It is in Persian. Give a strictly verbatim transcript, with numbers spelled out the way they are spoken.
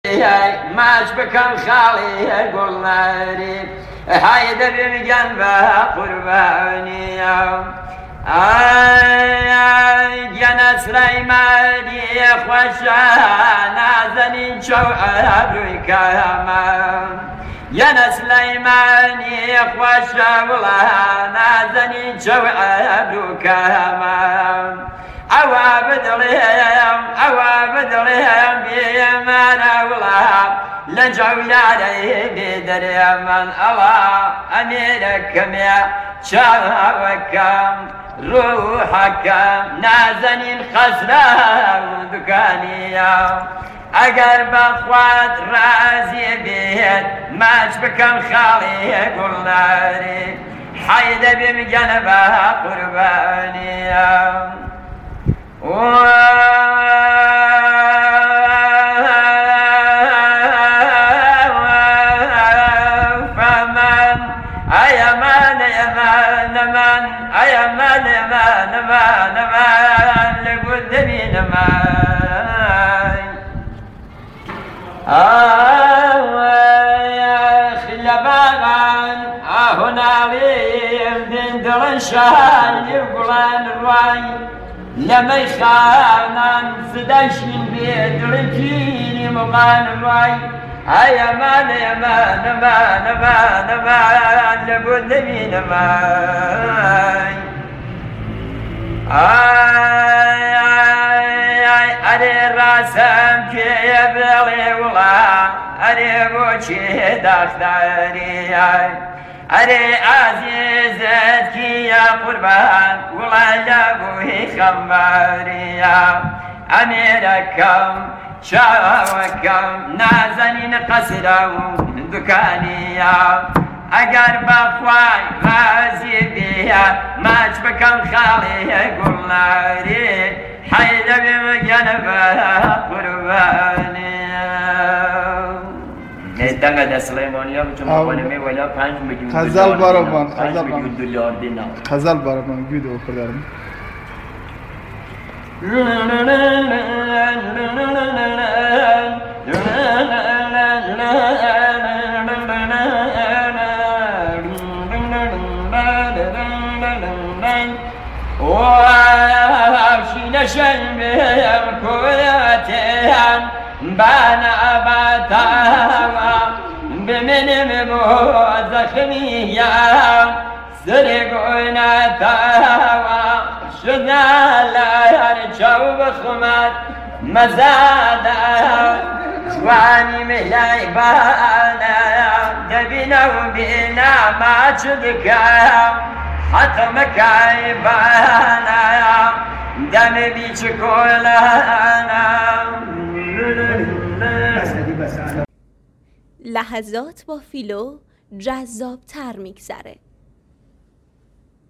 ماش بكم خالي قلناري هاي دبي جنبها قرباني آي جنا سليماني خوشانا زنين شوعب الكاما جنا سليماني خوشا ولانا زنين شوعب الكاما عوابد لهم عوابد لهم بيمانا ولا لنجعوا عليه بدر من الله أميركم يا شاوكم روحكم نازنين خسرا ودكانيا اگر بخواد رازي بيت ماش بكم خالي قلناري حيد بمجنبها قربانيا فمن أيمان يمان من أيمان يمان من من لقدمين من يا خلبان هنا لي بنت رشان يقولان الرأي لما يخانن سداشين بيت رجيني مغان الرأي هيا مان يا مان مان مان مان لابد من مان آي آي آي أري راسم كي يبلي ولا أري بوشي دختاري أري عزيزتك يا قربان ولا لابوه خماري أميركم شاوكم نازنين قصروا دكانيا اگر بخواي غازي بيها ماش بكم خالي قلناري حيد بمجنبها قربانيا دنگا دا سليمانيا بچه مقالمه ولا پنج میلیون دلار غزل برابان پنج میلیون دلار دینا غزل برابان گوید اوکردارم وشين بهم كويتهم بانا باتاوا بمن مبوزخنيا سرقونا تاوا شدنا لا يرجو بخمات مزادا واني ملاي بانا دبنا وبينا ما تشدكا حتى مكاي بانا دم بيش كولانا لحظات با فیلو جذاب تر میگذره.